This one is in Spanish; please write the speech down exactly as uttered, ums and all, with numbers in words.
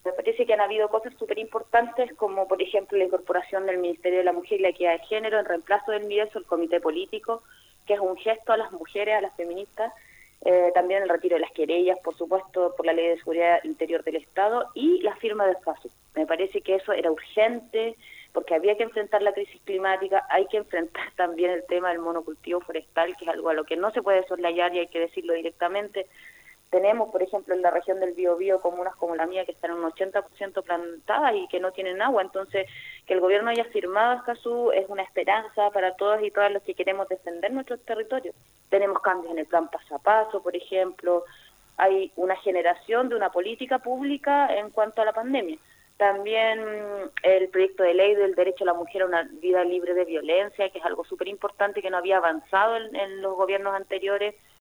Me parece que han habido cosas súper importantes, como por ejemplo la incorporación del Ministerio de la Mujer y la Equidad de Género en reemplazo del MIDESO, el Comité Político, que es un gesto a las mujeres, a las feministas. Eh, también el retiro de las querellas, por supuesto, por la Ley de Seguridad Interior del Estado, y la firma del FASU. Me parece que eso era urgente, porque había que enfrentar la crisis climática, hay que enfrentar también el tema del monocultivo forestal, que es algo a lo que no se puede soslayar y hay que decirlo directamente. Tenemos, por ejemplo, en la región del Biobío comunas como la mía que están en un ochenta por ciento plantadas y que no tienen agua. Entonces, que el gobierno haya firmado Escazú es una esperanza para todos y todas los que queremos defender nuestros territorios. Tenemos cambios en el plan paso a paso, por ejemplo. Hay una generación de una política pública en cuanto a la pandemia. También el proyecto de ley del derecho a la mujer a una vida libre de violencia, que es algo súper importante que no había avanzado en, en los gobiernos anteriores.